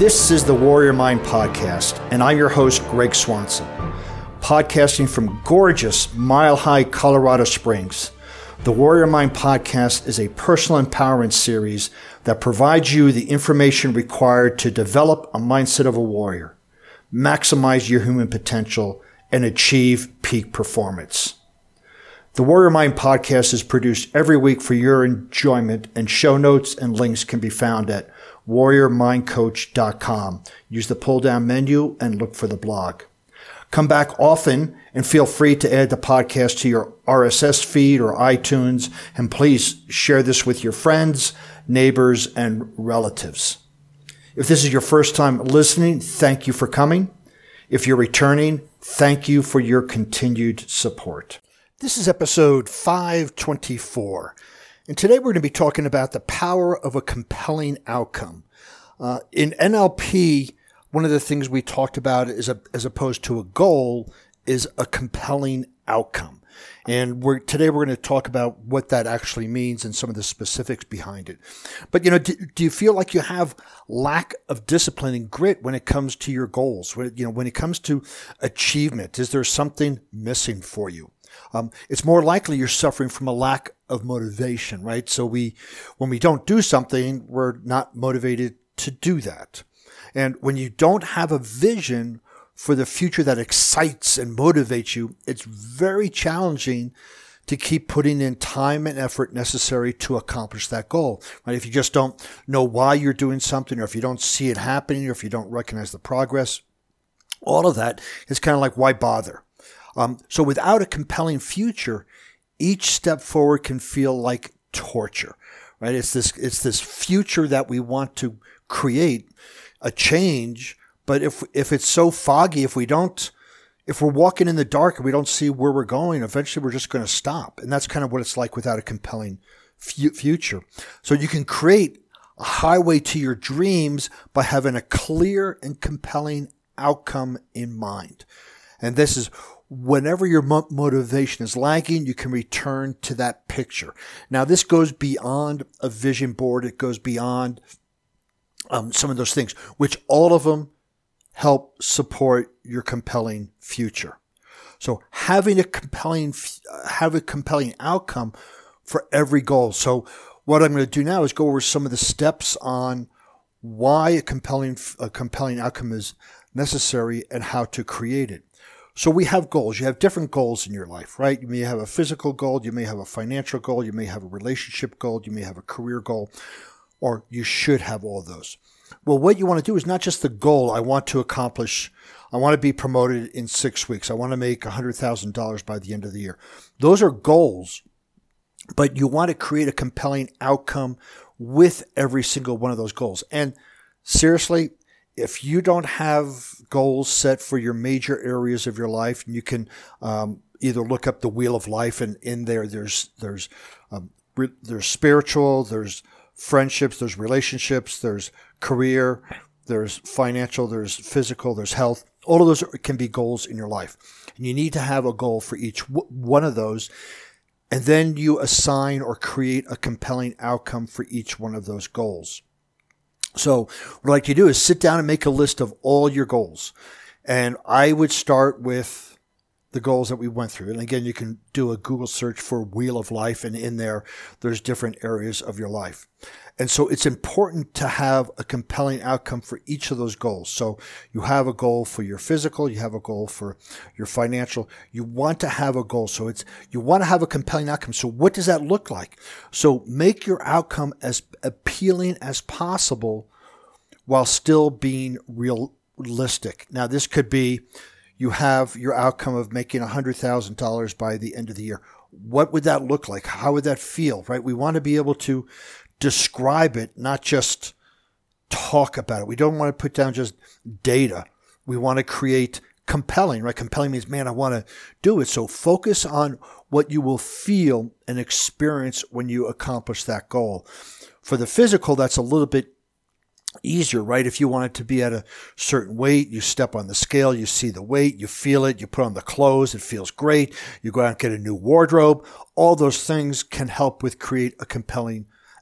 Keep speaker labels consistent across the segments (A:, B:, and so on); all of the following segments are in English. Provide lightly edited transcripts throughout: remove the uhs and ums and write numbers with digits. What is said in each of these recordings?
A: This is the Warrior Mind Podcast, and I'm your host, Greg Swanson. Podcasting from gorgeous Mile High, Colorado Springs. The Warrior Mind Podcast is a personal empowerment series that provides you the information required to develop a mindset of a warrior, maximize your human potential, and achieve peak performance. The Warrior Mind Podcast is produced every week for your enjoyment, and show notes and links can be found at warriormindcoach.com. Use the pull-down menu and look for the blog. Come back often and feel free to add the podcast to your RSS feed or iTunes, and please share this with your friends, neighbors, and relatives. If this is your first time listening, thank you for coming. If you're returning, thank you for your continued support. This is episode 524, and today we're going to be talking about the power of a compelling outcome. In NLP, one of the things we talked about is as opposed to a goal is a compelling outcome. And today we're going to talk about what that actually means and some of the specifics behind it. But, do you feel like you have lack of discipline and grit when it comes to your goals? When it comes to achievement, is there something missing for you? It's more likely you're suffering from a lack of motivation, right? So when we don't do something, we're not motivated to do that. And when you don't have a vision for the future that excites and motivates you, it's very challenging to keep putting in time and effort necessary to accomplish that goal. Right? If you just don't know why you're doing something, or if you don't see it happening, or if you don't recognize the progress, all of that is kind of like, why bother? So without a compelling future, each step forward can feel like torture, right? It's this future that we want to create, a change, but if it's so foggy, if we're walking in the dark and we don't see where we're going, eventually we're just going to stop. And that's kind of what it's like without a compelling future. So you can create a highway to your dreams by having a clear and compelling outcome in mind. And this is whenever your motivation is lagging, you can return to that picture. Now, this goes beyond a vision board. It goes beyond some of those things, which all of them help support your compelling future. So having a compelling outcome for every goal. So what I'm going to do now is go over some of the steps on why a compelling outcome is necessary and how to create it. So we have goals. You have different goals in your life, right? You may have a physical goal. You may have a financial goal. You may have a relationship goal. You may have a career goal, or you should have all of those. Well, what you want to do is not just the goal. I want to be promoted in 6 weeks. I want to make $100,000 by the end of the year. Those are goals, but you want to create a compelling outcome with every single one of those goals. And seriously, if you don't have goals set for your major areas of your life, you can either look up the Wheel of Life, and in there there's spiritual, there's friendships, there's relationships, there's career, there's financial, there's physical, there's health. All of those can be goals in your life. And you need to have a goal for each one of those. And then you assign or create a compelling outcome for each one of those goals. So what I'd like to do is sit down and make a list of all your goals. And I would start with the goals that we went through. And again, you can do a Google search for Wheel of Life, and in there's different areas of your life. And so it's important to have a compelling outcome for each of those goals. So you have a goal for your physical, you have a goal for your financial. You want to have a goal. So you want to have a compelling outcome. So what does that look like? So make your outcome as appealing as possible while still being realistic. Now, this could be you have your outcome of making $100,000 by the end of the year. What would that look like? How would that feel, right? We want to be able to describe it, not just talk about it. We don't want to put down just data. We want to create compelling, right? Compelling means, man, I want to do it. So focus on what you will feel and experience when you accomplish that goal. For the physical, that's a little bit easier, right? If you want it to be at a certain weight, you step on the scale, you see the weight, you feel it, you put on the clothes, it feels great. You go out and get a new wardrobe. All those things can help with create a compelling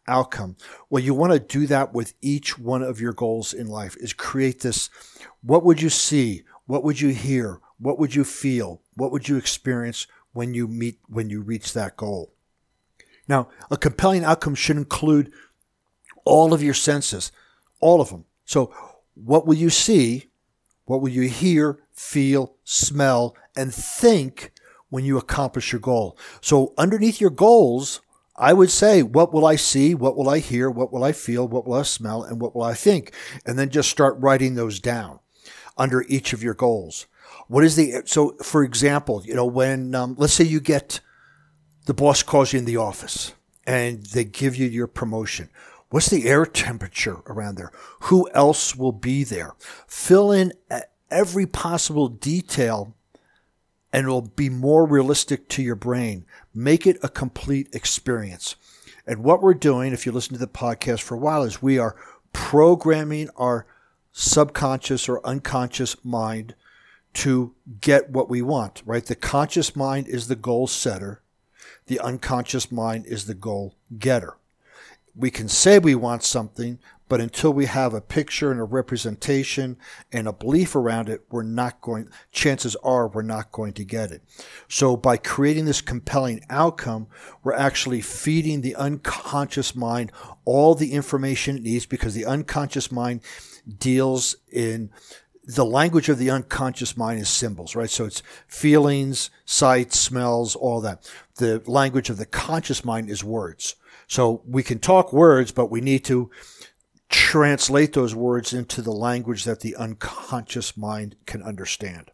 A: outcome. Well, you want to do that with each one of your goals in life, is create this. What would you see? What would you hear? What would you feel? What would you experience when you reach that goal? Now, a compelling outcome should include all of your senses, all of them. So what will you see? What will you hear, feel, smell, and think when you accomplish your goal? So underneath your goals, I would say, what will I see? What will I hear? What will I feel? What will I smell? And what will I think? And then just start writing those down under each of your goals. So for example, when, let's say the boss calls you in the office and they give you your promotion. What's the air temperature around there? Who else will be there? Fill in every possible detail and it will be more realistic to your brain. Make it a complete experience. And what we're doing, if you listen to the podcast for a while, is we are programming our subconscious or unconscious mind to get what we want, right? The conscious mind is the goal setter. The unconscious mind is the goal getter. We can say we want something, but until we have a picture and a representation and a belief around it, chances are we're not going to get it. So by creating this compelling outcome, we're actually feeding the unconscious mind all the information it needs, because the unconscious mind deals in the language of the unconscious mind is symbols, right? So it's feelings, sights, smells, all that. The language of the conscious mind is words. So we can talk words, but we need to translate those words into the language that the unconscious mind can understand.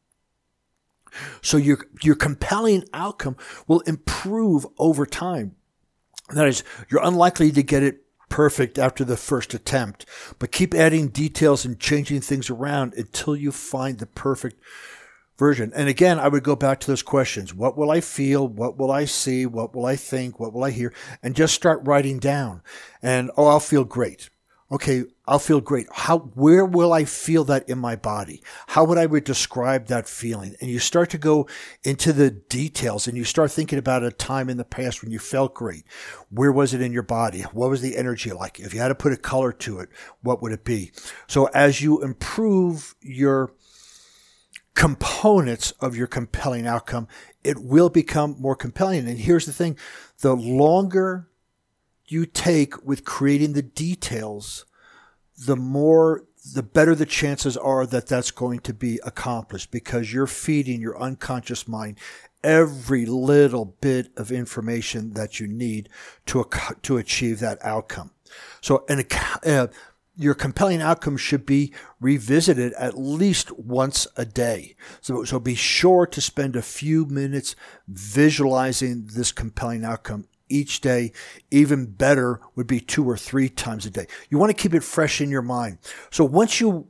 A: So your compelling outcome will improve over time. That is, you're unlikely to get it perfect after the first attempt, but keep adding details and changing things around until you find the perfect version. And again, I would go back to those questions. What will I feel? What will I see? What will I think? What will I hear? And just start writing down. And, I'll feel great. Okay, I'll feel great. Where will I feel that in my body? How would I describe that feeling? And you start to go into the details and you start thinking about a time in the past when you felt great. Where was it in your body? What was the energy like? If you had to put a color to it, what would it be? So as you improve your components of your compelling outcome, it will become more compelling. And here's the thing, the longer you take with creating the details, the better the chances are that that's going to be accomplished, because you're feeding your unconscious mind every little bit of information that you need to achieve that outcome. So your compelling outcome should be revisited at least once a day. So be sure to spend a few minutes visualizing this compelling outcome each day. Even better would be 2 or 3 times a day. You want to keep it fresh in your mind. So once you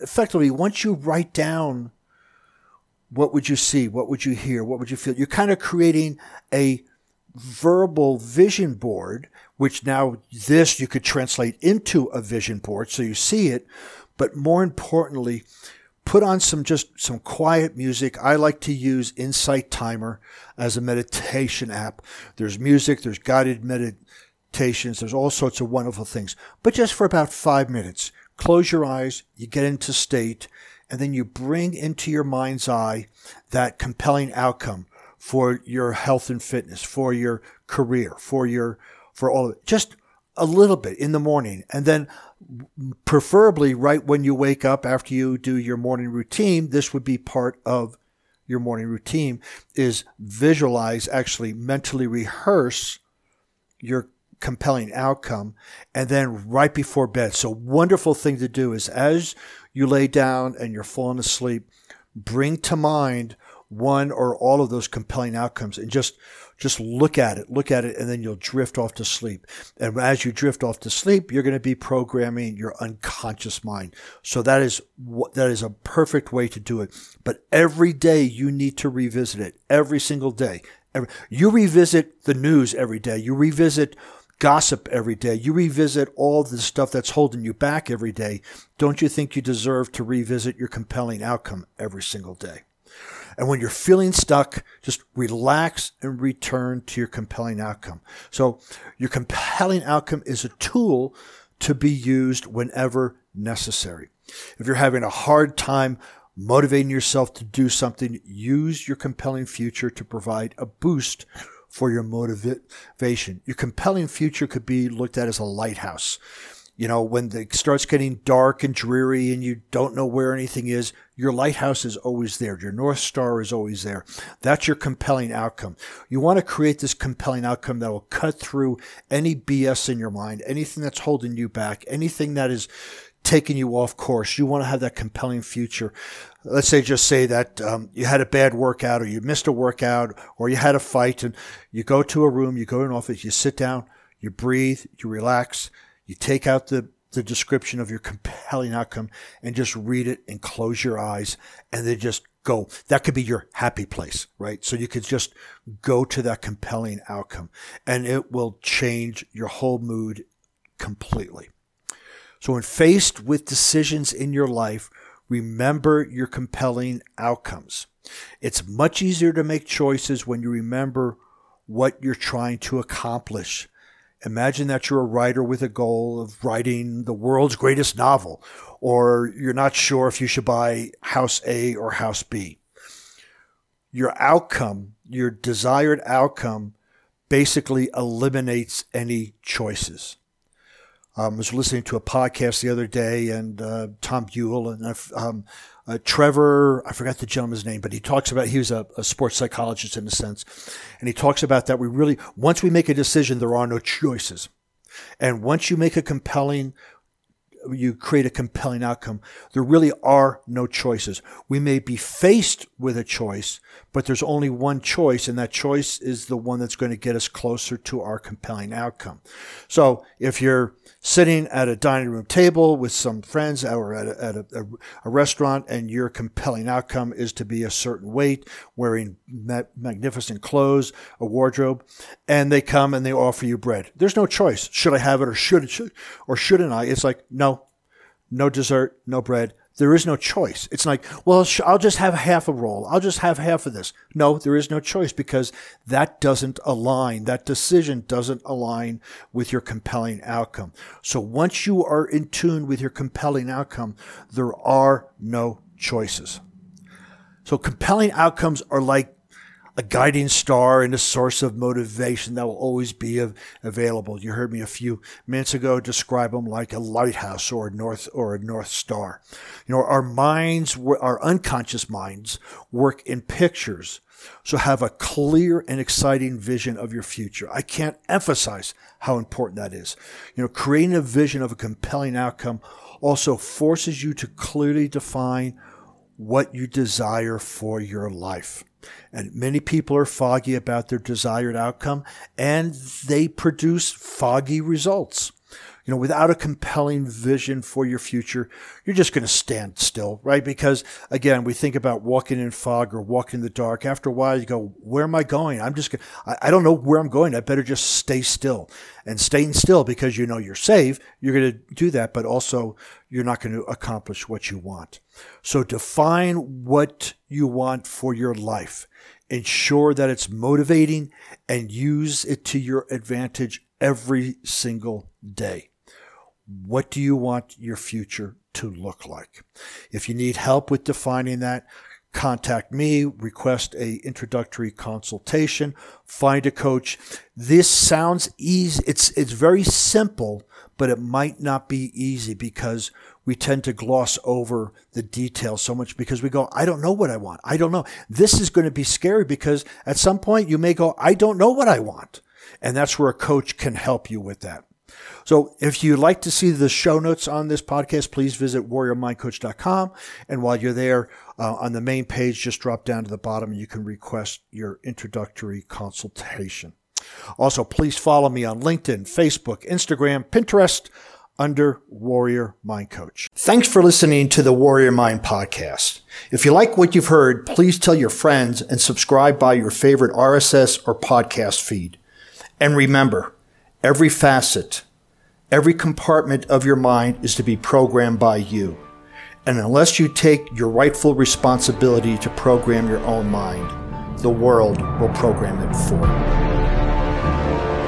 A: write down what would you see, what would you hear, what would you feel, you're kind of creating a verbal vision board, which now this you could translate into a vision board so you see it. But more importantly, put on some quiet music. I like to use Insight Timer as a meditation app. There's music, there's guided meditations, there's all sorts of wonderful things. But just for about 5 minutes, close your eyes, you get into state, and then you bring into your mind's eye that compelling outcome for your health and fitness, for your career, for all of it. Just a little bit in the morning, and then preferably right when you wake up after you do your morning routine. This would be part of your morning routine, is visualize, actually mentally rehearse your compelling outcome, and then right before bed. So wonderful thing to do is as you lay down and you're falling asleep, bring to mind one or all of those compelling outcomes and just look at it, and then you'll drift off to sleep. And as you drift off to sleep, you're going to be programming your unconscious mind. So that is a perfect way to do it. But every day you need to revisit it, every single day. You revisit the news every day. You revisit gossip every day. You revisit all the stuff that's holding you back every day. Don't you think you deserve to revisit your compelling outcome every single day? And when you're feeling stuck, just relax and return to your compelling outcome. So your compelling outcome is a tool to be used whenever necessary. If you're having a hard time motivating yourself to do something, use your compelling future to provide a boost for your motivation. Your compelling future could be looked at as a lighthouse. When it starts getting dark and dreary and you don't know where anything is, your lighthouse is always there. Your North Star is always there. That's your compelling outcome. You want to create this compelling outcome that will cut through any BS in your mind, anything that's holding you back, anything that is taking you off course. You want to have that compelling future. Let's just say that you had a bad workout, or you missed a workout, or you had a fight, and you go to a room, you go to an office, you sit down, you breathe, you relax, you take out the description of your compelling outcome and just read it and close your eyes and then just go. That could be your happy place, right? So you could just go to that compelling outcome and it will change your whole mood completely. So when faced with decisions in your life, remember your compelling outcomes. It's much easier to make choices when you remember what you're trying to accomplish. Imagine that you're a writer with a goal of writing the world's greatest novel, or you're not sure if you should buy house A or house B. Your outcome, your desired outcome, basically eliminates any choices. I was listening to a podcast the other day, and Tom Buell and Trevor, I forgot the gentleman's name, but he talks about, he was a sports psychologist in a sense, and he talks about that once we make a decision, there are no choices. And once you create a compelling outcome, there really are no choices. We may be faced with a choice, but there's only one choice, and that choice is the one that's going to get us closer to our compelling outcome. So if you're sitting at a dining room table with some friends or at a restaurant, and your compelling outcome is to be a certain weight, wearing magnificent clothes, a wardrobe, and they come and they offer you bread. There's no choice. Should I have it or shouldn't I? It's like, no dessert, no bread. There is no choice. It's like, well, I'll just have half a roll. I'll just have half of this. No, there is no choice, because that doesn't align. That decision doesn't align with your compelling outcome. So once you are in tune with your compelling outcome, there are no choices. So compelling outcomes are like a guiding star and a source of motivation that will always be available. You heard me a few minutes ago describe them like a lighthouse or a north star. Our minds, our unconscious minds, work in pictures. So have a clear and exciting vision of your future. I can't emphasize how important that is. Creating a vision of a compelling outcome also forces you to clearly define what you desire for your life. And many people are foggy about their desired outcome, and they produce foggy results. Without a compelling vision for your future, you're just going to stand still, right? Because again, we think about walking in fog or walking in the dark. After a while, you go, where am I going? I don't know where I'm going. I better just stay still. And staying still, because you're safe, you're going to do that, but also you're not going to accomplish what you want. So define what you want for your life. Ensure that it's motivating and use it to your advantage every single day. What do you want your future to look like? If you need help with defining that, contact me, request an introductory consultation, find a coach. This sounds easy. It's very simple, but it might not be easy because we tend to gloss over the details so much because we go, I don't know what I want. I don't know. This is going to be scary because at some point you may go, I don't know what I want. And that's where a coach can help you with that. So if you'd like to see the show notes on this podcast, please visit warriormindcoach.com. And while you're there, on the main page, just drop down to the bottom and you can request your introductory consultation. Also, please follow me on LinkedIn, Facebook, Instagram, Pinterest under Warrior Mind Coach. Thanks for listening to the Warrior Mind Podcast. If you like what you've heard, please tell your friends and subscribe by your favorite RSS or podcast feed. And remember, every facet, every compartment of your mind is to be programmed by you. And unless you take your rightful responsibility to program your own mind, the world will program it for you.